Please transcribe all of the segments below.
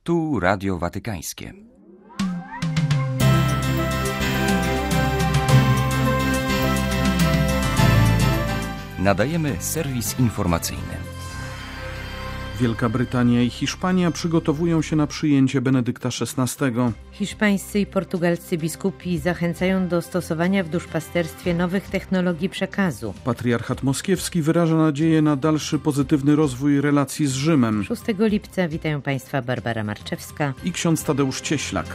Tu Radio Watykańskie. Nadajemy serwis informacyjny. Wielka Brytania i Hiszpania przygotowują się na przyjęcie Benedykta XVI. Hiszpańscy i portugalscy biskupi zachęcają do stosowania w duszpasterstwie nowych technologii przekazu. Patriarchat Moskiewski wyraża nadzieję na dalszy pozytywny rozwój relacji z Rzymem. 6 lipca witają Państwa Barbara Marczewska I ksiądz Tadeusz Cieślak.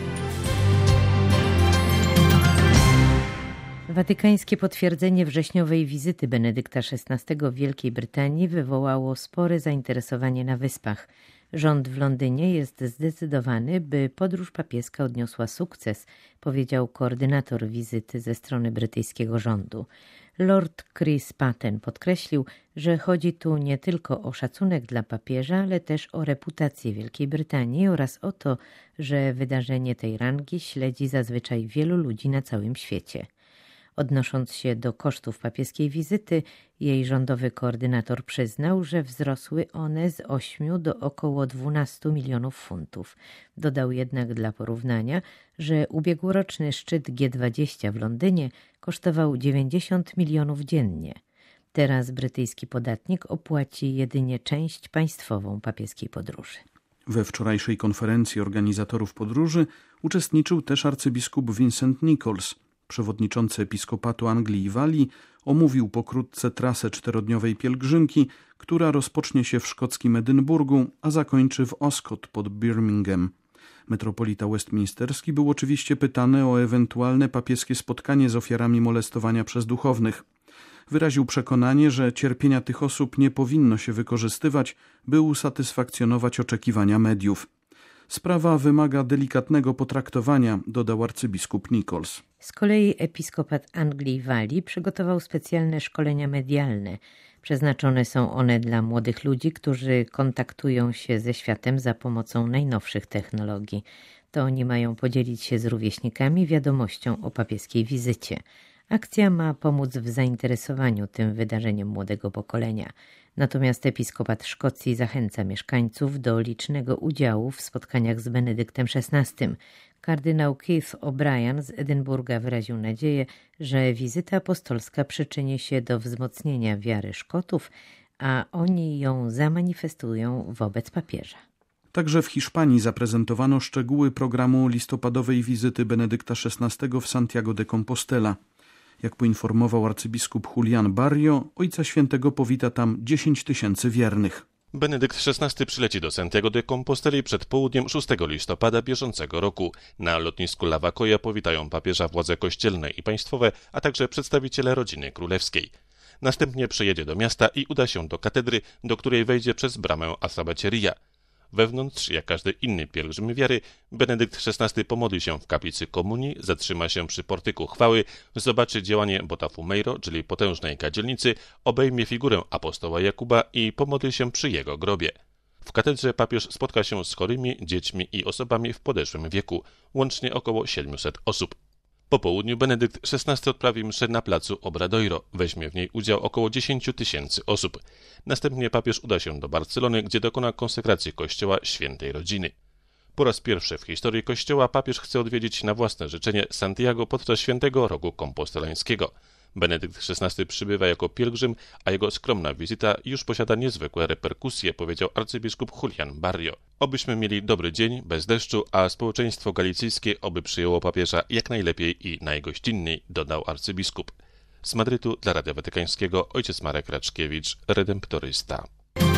Watykańskie potwierdzenie wrześniowej wizyty Benedykta XVI w Wielkiej Brytanii wywołało spore zainteresowanie na Wyspach. Rząd w Londynie jest zdecydowany, by podróż papieska odniosła sukces, powiedział koordynator wizyty ze strony brytyjskiego rządu. Lord Chris Patten podkreślił, że chodzi tu nie tylko o szacunek dla papieża, ale też o reputację Wielkiej Brytanii oraz o to, że wydarzenie tej rangi śledzi zazwyczaj wielu ludzi na całym świecie. Odnosząc się do kosztów papieskiej wizyty, jej rządowy koordynator przyznał, że wzrosły one z 8 do około 12 milionów funtów. Dodał jednak dla porównania, że ubiegłoroczny szczyt G20 w Londynie kosztował 90 milionów dziennie. Teraz brytyjski podatnik opłaci jedynie część państwową papieskiej podróży. We wczorajszej konferencji organizatorów podróży uczestniczył też arcybiskup Vincent Nichols. Przewodniczący Episkopatu Anglii i Walii omówił pokrótce trasę 4-dniowej pielgrzymki, która rozpocznie się w szkockim Edynburgu, a zakończy w Oscott pod Birmingham. Metropolita westminsterski był oczywiście pytany o ewentualne papieskie spotkanie z ofiarami molestowania przez duchownych. Wyraził przekonanie, że cierpienia tych osób nie powinno się wykorzystywać, by usatysfakcjonować oczekiwania mediów. Sprawa wymaga delikatnego potraktowania, dodał arcybiskup Nichols. Z kolei Episkopat Anglii i Walii przygotował specjalne szkolenia medialne. Przeznaczone są one dla młodych ludzi, którzy kontaktują się ze światem za pomocą najnowszych technologii. To oni mają podzielić się z rówieśnikami wiadomością o papieskiej wizycie. Akcja ma pomóc w zainteresowaniu tym wydarzeniem młodego pokolenia. Natomiast Episkopat Szkocji zachęca mieszkańców do licznego udziału w spotkaniach z Benedyktem XVI. Kardynał Keith O'Brien z Edynburga wyraził nadzieję, że wizyta apostolska przyczyni się do wzmocnienia wiary Szkotów, a oni ją zamanifestują wobec papieża. Także w Hiszpanii zaprezentowano szczegóły programu listopadowej wizyty Benedykta XVI w Santiago de Compostela. Jak poinformował arcybiskup Julián Barrio, Ojca Świętego powita tam 10 000 wiernych. Benedykt XVI przyleci do Santiago de Composteli przed południem 6 listopada bieżącego roku. Na lotnisku Lavacoya powitają papieża władze kościelne i państwowe, a także przedstawiciele rodziny królewskiej. Następnie przyjedzie do miasta i uda się do katedry, do której wejdzie przez bramę Asabaceria. Wewnątrz, jak każdy inny pielgrzym wiary, Benedykt XVI pomodli się w kaplicy komunii, zatrzyma się przy portyku chwały, zobaczy działanie Botafumeiro, czyli potężnej kadzielnicy, obejmie figurę apostoła Jakuba i pomodli się przy jego grobie. W katedrze papież spotka się z chorymi, dziećmi i osobami w podeszłym wieku, łącznie około 700 osób. Po południu Benedykt XVI odprawi mszę na placu Obradoiro. Weźmie w niej udział około 10 000 osób. Następnie papież uda się do Barcelony, gdzie dokona konsekracji kościoła Świętej Rodziny. Po raz pierwszy w historii kościoła papież chce odwiedzić na własne życzenie Santiago podczas świętego roku kompostelańskiego. Benedykt XVI przybywa jako pielgrzym, a jego skromna wizyta już posiada niezwykłe reperkusje, powiedział arcybiskup Julián Barrio. Obyśmy mieli dobry dzień, bez deszczu, a społeczeństwo galicyjskie oby przyjęło papieża jak najlepiej i najgościnniej, dodał arcybiskup. Z Madrytu dla Radia Watykańskiego ojciec Marek Raczkiewicz, redemptorysta.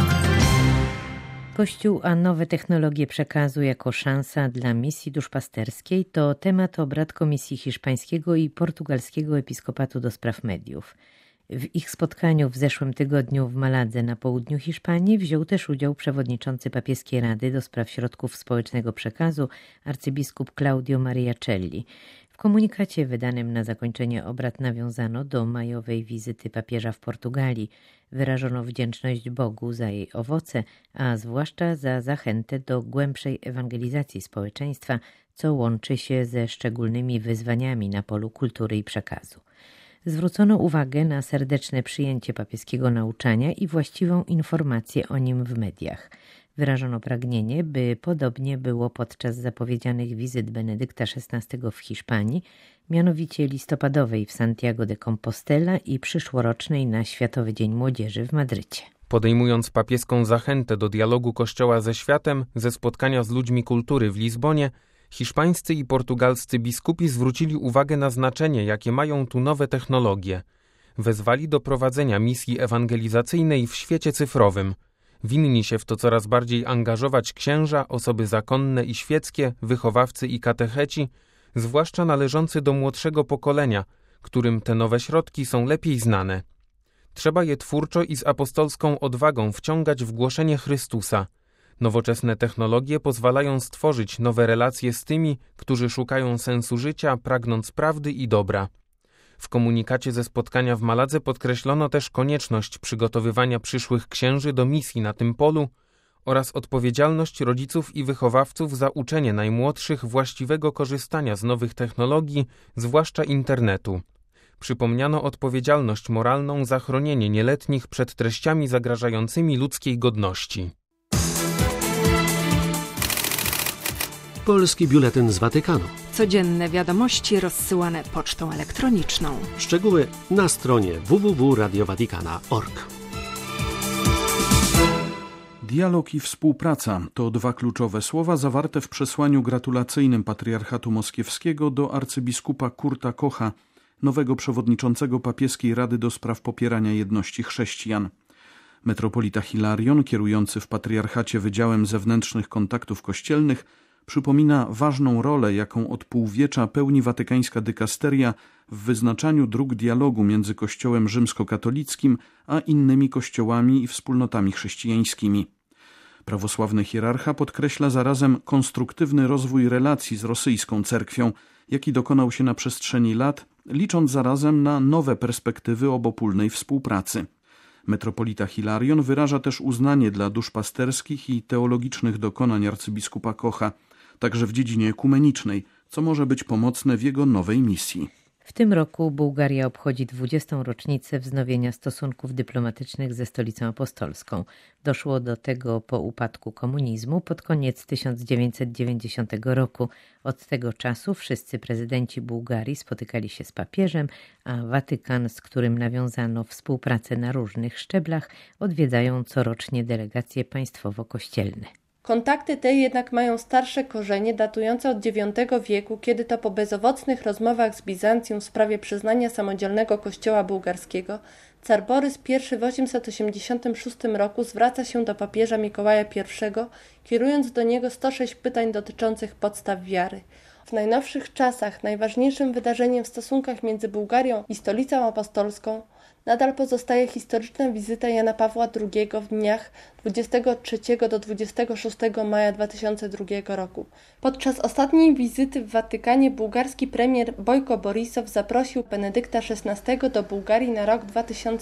Kościół a nowe technologie przekazu jako szansa dla misji duszpasterskiej to temat obrad Komisji Hiszpańskiego i Portugalskiego Episkopatu do Spraw Mediów. W ich spotkaniu w zeszłym tygodniu w Maladze na południu Hiszpanii wziął też udział przewodniczący Papieskiej Rady do Spraw Środków Społecznego Przekazu arcybiskup Claudio Mariacelli. W komunikacie wydanym na zakończenie obrad nawiązano do majowej wizyty papieża w Portugalii. Wyrażono wdzięczność Bogu za jej owoce, a zwłaszcza za zachętę do głębszej ewangelizacji społeczeństwa, co łączy się ze szczególnymi wyzwaniami na polu kultury i przekazu. Zwrócono uwagę na serdeczne przyjęcie papieskiego nauczania i właściwą informację o nim w mediach. Wyrażono pragnienie, by podobnie było podczas zapowiedzianych wizyt Benedykta XVI w Hiszpanii, mianowicie listopadowej w Santiago de Compostela i przyszłorocznej na Światowy Dzień Młodzieży w Madrycie. Podejmując papieską zachętę do dialogu Kościoła ze światem, ze spotkania z ludźmi kultury w Lizbonie, hiszpańscy i portugalscy biskupi zwrócili uwagę na znaczenie, jakie mają tu nowe technologie. Wezwali do prowadzenia misji ewangelizacyjnej w świecie cyfrowym. Winni się w to coraz bardziej angażować księża, osoby zakonne i świeckie, wychowawcy i katecheci, zwłaszcza należący do młodszego pokolenia, którym te nowe środki są lepiej znane. Trzeba je twórczo i z apostolską odwagą wciągać w głoszenie Chrystusa. Nowoczesne technologie pozwalają stworzyć nowe relacje z tymi, którzy szukają sensu życia, pragnąc prawdy i dobra. W komunikacie ze spotkania w Maladze podkreślono też konieczność przygotowywania przyszłych księży do misji na tym polu oraz odpowiedzialność rodziców i wychowawców za uczenie najmłodszych właściwego korzystania z nowych technologii, zwłaszcza internetu. Przypomniano odpowiedzialność moralną za chronienie nieletnich przed treściami zagrażającymi ludzkiej godności. Polski biuletyn z Watykanu. Codzienne wiadomości rozsyłane pocztą elektroniczną. Szczegóły na stronie www.radiowatikana.org. Dialog i współpraca to dwa kluczowe słowa zawarte w przesłaniu gratulacyjnym Patriarchatu Moskiewskiego do arcybiskupa Kurta Kocha, nowego przewodniczącego papieskiej Rady do spraw popierania jedności chrześcijan. Metropolita Hilarion, kierujący w Patriarchacie Wydziałem Zewnętrznych Kontaktów Kościelnych, przypomina ważną rolę, jaką od półwiecza pełni watykańska dykasteria w wyznaczaniu dróg dialogu między Kościołem rzymskokatolickim a innymi kościołami i wspólnotami chrześcijańskimi. Prawosławny hierarcha podkreśla zarazem konstruktywny rozwój relacji z rosyjską cerkwią, jaki dokonał się na przestrzeni lat, licząc zarazem na nowe perspektywy obopólnej współpracy. Metropolita Hilarion wyraża też uznanie dla duszpasterskich i teologicznych dokonań arcybiskupa Kocha, także w dziedzinie ekumenicznej, co może być pomocne w jego nowej misji. W tym roku Bułgaria obchodzi 20. rocznicę wznowienia stosunków dyplomatycznych ze Stolicą Apostolską. Doszło do tego po upadku komunizmu pod koniec 1990 roku. Od tego czasu wszyscy prezydenci Bułgarii spotykali się z papieżem, a Watykan, z którym nawiązano współpracę na różnych szczeblach, odwiedzają corocznie delegacje państwowo-kościelne. Kontakty te jednak mają starsze korzenie datujące od IX wieku, kiedy to po bezowocnych rozmowach z Bizancjum w sprawie przyznania samodzielnego kościoła bułgarskiego car Borys I w 886 roku zwraca się do papieża Mikołaja I, kierując do niego 106 pytań dotyczących podstaw wiary. W najnowszych czasach najważniejszym wydarzeniem w stosunkach między Bułgarią i Stolicą Apostolską nadal pozostaje historyczna wizyta Jana Pawła II w dniach 23 do 26 maja 2002 roku. Podczas ostatniej wizyty w Watykanie bułgarski premier Bojko Borisow zaprosił Benedykta XVI do Bułgarii na rok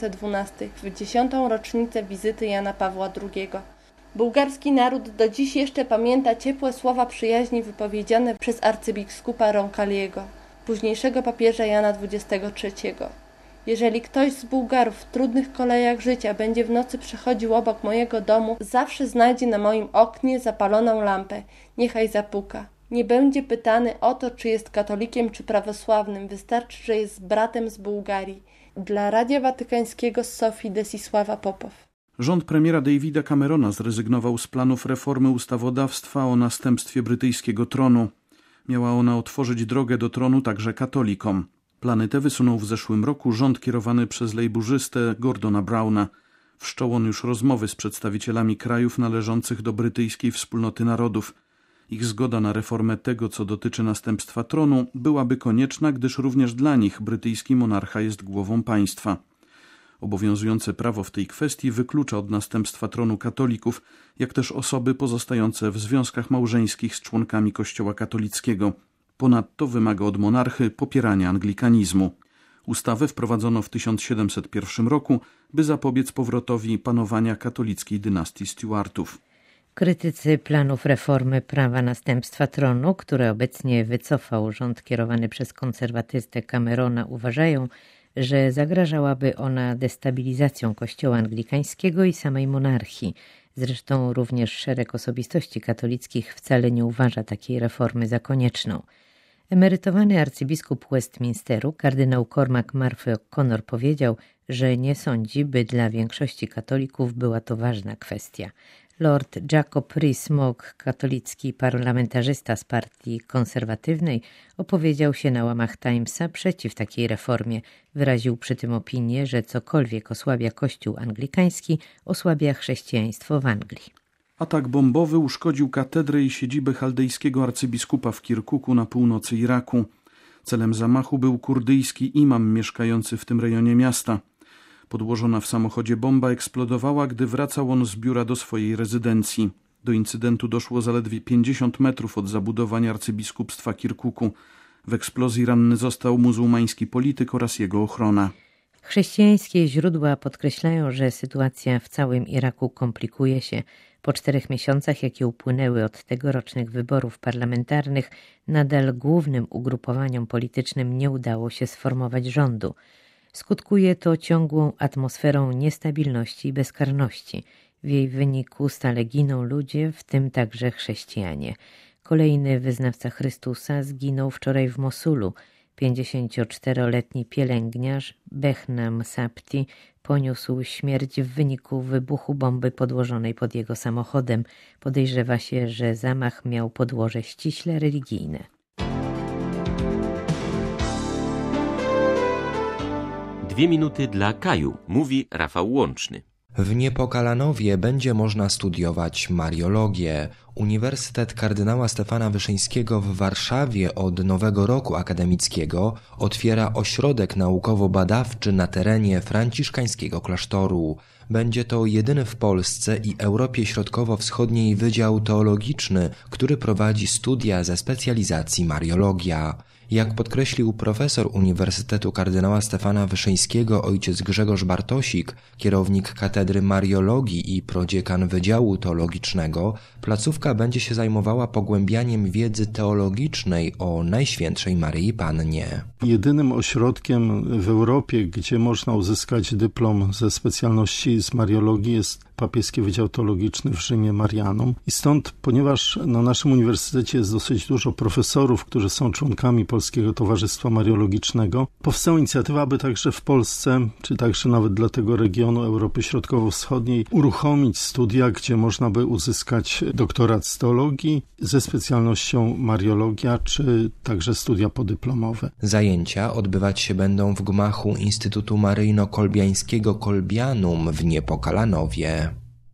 2012 w 10. rocznicę wizyty Jana Pawła II. Bułgarski naród do dziś jeszcze pamięta ciepłe słowa przyjaźni wypowiedziane przez arcybiskupa Roncalliego, późniejszego papieża Jana XXIII. Jeżeli ktoś z Bułgarów w trudnych kolejach życia będzie w nocy przechodził obok mojego domu, zawsze znajdzie na moim oknie zapaloną lampę. Niechaj zapuka. Nie będzie pytany o to, czy jest katolikiem czy prawosławnym. Wystarczy, że jest bratem z Bułgarii. Dla Radia Watykańskiego z Sofii Desisława Popow. Rząd premiera Davida Camerona zrezygnował z planów reformy ustawodawstwa o następstwie brytyjskiego tronu. Miała ona otworzyć drogę do tronu także katolikom. Plany te wysunął w zeszłym roku rząd kierowany przez lejburzystę Gordona Browna. Wszczął on już rozmowy z przedstawicielami krajów należących do brytyjskiej wspólnoty narodów. Ich zgoda na reformę tego, co dotyczy następstwa tronu, byłaby konieczna, gdyż również dla nich brytyjski monarcha jest głową państwa. Obowiązujące prawo w tej kwestii wyklucza od następstwa tronu katolików, jak też osoby pozostające w związkach małżeńskich z członkami Kościoła katolickiego. Ponadto wymaga od monarchy popierania anglikanizmu. Ustawę wprowadzono w 1701 roku, by zapobiec powrotowi panowania katolickiej dynastii Stuartów. Krytycy planów reformy prawa następstwa tronu, które obecnie wycofał rząd kierowany przez konserwatystę Camerona, uważają, że zagrażałaby ona destabilizacją kościoła anglikańskiego i samej monarchii. Zresztą również szereg osobistości katolickich wcale nie uważa takiej reformy za konieczną. Emerytowany arcybiskup Westminsteru, kardynał Cormac Murphy O'Connor powiedział, że nie sądzi, by dla większości katolików była to ważna kwestia. Lord Jacob Rees-Mogg, katolicki parlamentarzysta z partii konserwatywnej, opowiedział się na łamach Timesa przeciw takiej reformie. Wyraził przy tym opinię, że cokolwiek osłabia Kościół anglikański, osłabia chrześcijaństwo w Anglii. Atak bombowy uszkodził katedrę i siedzibę chaldejskiego arcybiskupa w Kirkuku na północy Iraku. Celem zamachu był kurdyjski imam mieszkający w tym rejonie miasta. Podłożona w samochodzie bomba eksplodowała, gdy wracał on z biura do swojej rezydencji. Do incydentu doszło zaledwie 50 metrów od zabudowań arcybiskupstwa Kirkuku. W eksplozji ranny został muzułmański polityk oraz jego ochrona. Chrześcijańskie źródła podkreślają, że sytuacja w całym Iraku komplikuje się. Po 4 miesiącach, jakie upłynęły od tegorocznych wyborów parlamentarnych, nadal głównym ugrupowaniom politycznym nie udało się sformować rządu. Skutkuje to ciągłą atmosferą niestabilności i bezkarności. W jej wyniku stale giną ludzie, w tym także chrześcijanie. Kolejny wyznawca Chrystusa zginął wczoraj w Mosulu. 54-letni pielęgniarz Behnam Sapti poniósł śmierć w wyniku wybuchu bomby podłożonej pod jego samochodem. Podejrzewa się, że zamach miał podłoże ściśle religijne. Dwie minuty dla Kaju, mówi Rafał Łączny. W Niepokalanowie będzie można studiować mariologię. Uniwersytet kardynała Stefana Wyszyńskiego w Warszawie od nowego roku akademickiego otwiera ośrodek naukowo-badawczy na terenie franciszkańskiego klasztoru. Będzie to jedyny w Polsce i Europie Środkowo-Wschodniej wydział teologiczny, który prowadzi studia ze specjalizacji mariologia. Jak podkreślił profesor Uniwersytetu kardynała Stefana Wyszyńskiego ojciec Grzegorz Bartosik, kierownik katedry mariologii i prodziekan Wydziału Teologicznego, placówka będzie się zajmowała pogłębianiem wiedzy teologicznej o Najświętszej Maryi Pannie. Jedynym ośrodkiem w Europie, gdzie można uzyskać dyplom ze specjalności z mariologii, jest Papieski Wydział Teologiczny w Rzymie Marianum. I stąd, ponieważ na naszym uniwersytecie jest dosyć dużo profesorów, którzy są członkami Polskiego Towarzystwa Mariologicznego, powstała inicjatywa, aby także w Polsce, czy także nawet dla tego regionu Europy Środkowo-Wschodniej uruchomić studia, gdzie można by uzyskać doktorat z teologii ze specjalnością mariologia, czy także studia podyplomowe. Zajęcia odbywać się będą w gmachu Instytutu Maryjno-Kolbiańskiego Kolbianum w Niepokalanowie.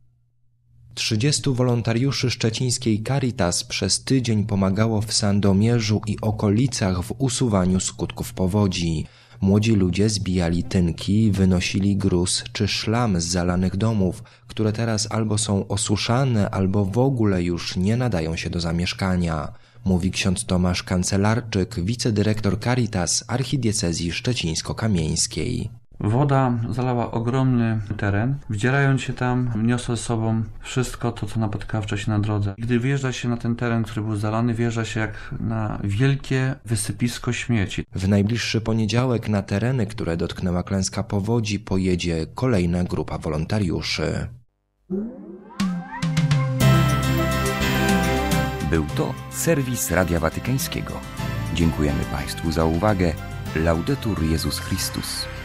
30 wolontariuszy szczecińskiej Caritas przez tydzień pomagało w Sandomierzu i okolicach w usuwaniu skutków powodzi. Młodzi ludzie zbijali tynki, wynosili gruz czy szlam z zalanych domów, które teraz albo są osuszane, albo w ogóle już nie nadają się do zamieszkania, mówi ksiądz Tomasz Kancelarczyk, wicedyrektor Caritas archidiecezji szczecińsko-kamieńskiej. Woda zalała ogromny teren, wdzierając się tam, niosła ze sobą wszystko to, co napotykało wcześniej na drodze. Gdy wjeżdża się na ten teren, który był zalany, wjeżdża się jak na wielkie wysypisko śmieci. W najbliższy poniedziałek na tereny, które dotknęła klęska powodzi, pojedzie kolejna grupa wolontariuszy. Był to serwis Radia Watykańskiego. Dziękujemy Państwu za uwagę. Laudetur Jezus Chrystus.